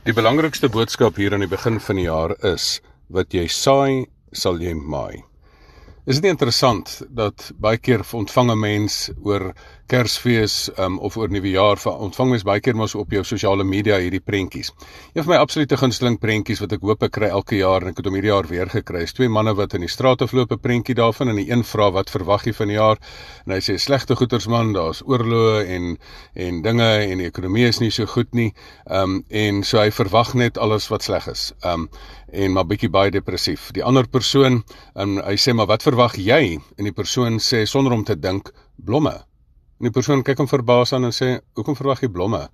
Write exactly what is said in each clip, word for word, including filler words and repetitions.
Die belangrikste boodskap hier aan die begin van die jaar is, wat jy saai, sal jy maai. Is dit nie interessant dat baie keer ontvang 'n mens oor Kersfees um, of oor Nuwejaar, ontvang mens baie keer maar so op jou sosiale media hierdie prentjies. Een van my absolute gunsteling prentjies wat ek hoop ek kry elke jaar en ek het hom hierdie jaar weer gekry, is twee manne wat in die straat afloop, 'n prentjie daarvan, en die een vra wat verwag jy van die jaar, en hy sê slegte goedersman, daar's oorloë en en dinge en die ekonomie is nie so goed nie, um, en so hy verwag net alles wat sleg is. Um, en maar bietjie baie depressief. Die ander persoon, um, hy sê, maar wat verwag jy? En die persoon sê, sonder om te dink, blomme. En die persoon kyk hom verbaas aan en sê, hoekom verwag jy blomme?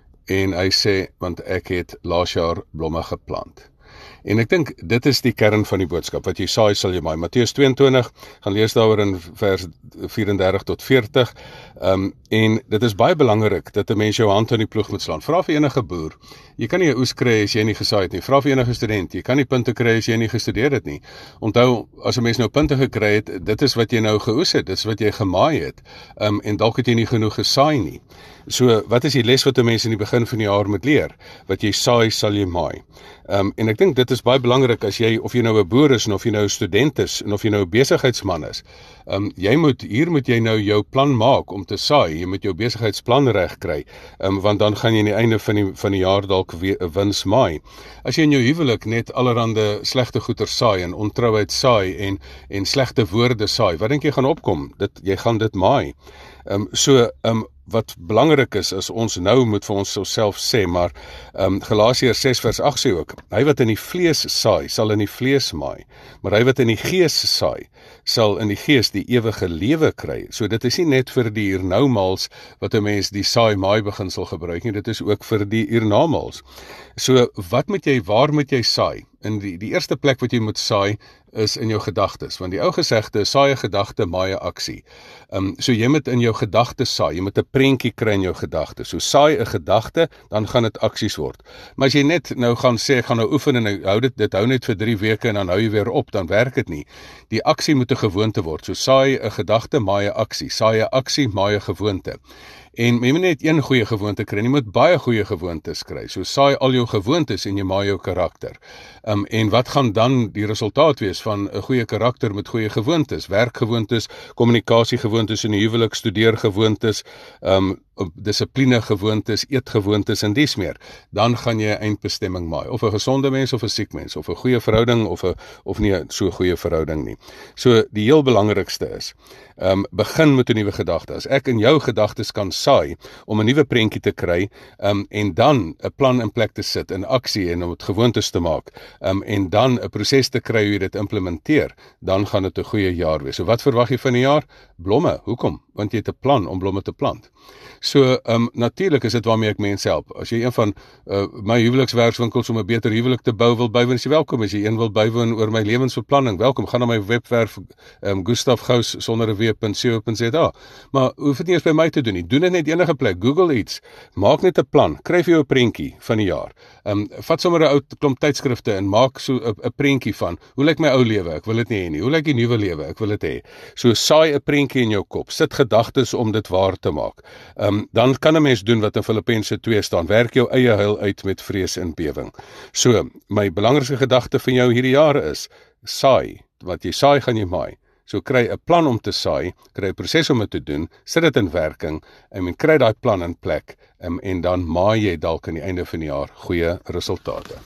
En hy sê, want ek het laas jaar blomme geplant. En ek dink, dit is die kern van die boodskap, wat jy saai sal jy maai. Matteus tweeëntwintig, gaan lees daaroor in vers vyf-en-dertig tot veertig, um, en dit is baie belangrik, dat 'n mens jou hand aan die ploeg moet slaan. Vra vir enige boer, jy kan nie 'n oes kry as jy nie gesaai het nie. Vra vir enige student, jy kan nie punte kry as jy nie gestudeer het nie. Onthou, as 'n mens nou punte gekry het, dit is wat jy nou geoes het, dit is wat jy gemaai het, um, en dalk het jy nie genoeg gesaai nie. So, wat is die les wat 'n mens in die begin van die jaar moet leer? Wat jy saai, sal jy maai. Um, en ek dink dit is baie belangrik as jy, of jy nou 'n boer is, en of jy nou 'n student is, en of jy nou 'n besigheidsman is. Um, jy moet, hier moet jy nou jou plan maak om te saai, jy moet jou besigheidsplan reg kry, um, want dan gaan jy aan die einde van die, van die jaar dalk weer 'n wins maai. As jy in jou huwelik net allerhande slegte goeder saai, en ontrouheid saai, en, en slegte woorde saai, wat dink jy gaan opkom? Dit, jy gaan dit maai. Um, so, um, wat belangrik is, is ons nou moet vir ons self sê, maar um, Galasiërs ses vers agt sê ook, hy wat in die vlees saai, sal in die vlees maai, maar hy wat in die gees saai, sal in die gees die ewige lewe kry. So dit is nie net vir die hiernoumaals wat 'n mens die saai-maai beginsel gebruik nie, dit is ook vir die hiernamaals. So wat moet jy, waar moet jy saai? In die, die eerste plek wat jy moet saai, is in jou gedagtes, want die ou gesegde, saai 'n gedagte, maai 'n aksie. Um, so jy moet in jou gedagtes saai, jy moet 'n prentjie kry in jou gedagtes. So saai 'n gedagte, dan gaan dit aksies word. Maar as jy net nou gaan sê, gaan nou oefen en hou dit, dit hou net vir drie weke en dan hou jy weer op, dan werk dit nie. Die aksie moet 'n gewoonte word. So saai 'n gedagte, maai 'n aksie. Saai 'n aksie, maai 'n gewoonte. En jy moet net een goeie gewoonte kry, jy moet baie goeie gewoontes kry. So saai al jou gewoontes en jy maai jou karakter. Um, en wat gaan dan die resultaat wees van 'n goeie karakter met goeie gewoontes? Werkgewoontes, kommunikasiegewoontes in die huwelik, studeergewoontes, um, dissipline gewoontes, eetgewoontes en dies meer. Dan gaan jy 'n eindbestemming maai. Of 'n gesonde mens of 'n siek mens, of 'n goeie verhouding of 'n of nie so goeie verhouding nie. So die heel belangrikste is, um, begin met 'n nuwe gedagte. As ek in jou gedagtes kan saai om 'n nuwe prentjie te kry, um, en dan 'n plan in plek te sit, in aksie en om dit gewoontes te maak, um, en dan 'n proses te kry hoe jy dit implementeer, dan gaan dit 'n goeie jaar wees. So wat verwag jy van die jaar? Blomme. Hoekom? Want jy het 'n plan om blomme te plant. So, um, natuurlik is dit waarmee ek mense help. As jy een van uh, my huwelikswerkswinkels om 'n beter huwelik te bou wil bywoon, is jy welkom. As jy een wil bywoon oor my lewensbeplanning, welkom. Gaan na my webwerf, um, Gustav Gous sonder 'n w punt co punt za. Maar hoef dit nie eens by my te doen nie. Doen dit net enige plek. Google iets. Maak net 'n plan. Kry vir jou 'n prentjie van die jaar. Um, vat sommer 'n ou klomp tydskrifte en maak so 'n prentjie van, hoe lyk my ou lewe? Ek wil dit nie hê nie. Hoe lyk die nuwe lewe? Ek wil dit hê. So saai 'n prentjie in jou kop. Sit gedagtes om dit waar te maak. Um, dan kan 'n mens doen wat in Filippense twee staan, werk jou eie heil uit met vrees en bewing. So, my belangrikste gedagte van jou hierdie jaar is, saai, wat jy saai gaan jy maai. So kry 'n plan om te saai, kry 'n proses om dit te doen, sit dit in werking, en kry daai plan in plek, en, en dan maai jy dalk aan die einde van die jaar goeie resultate.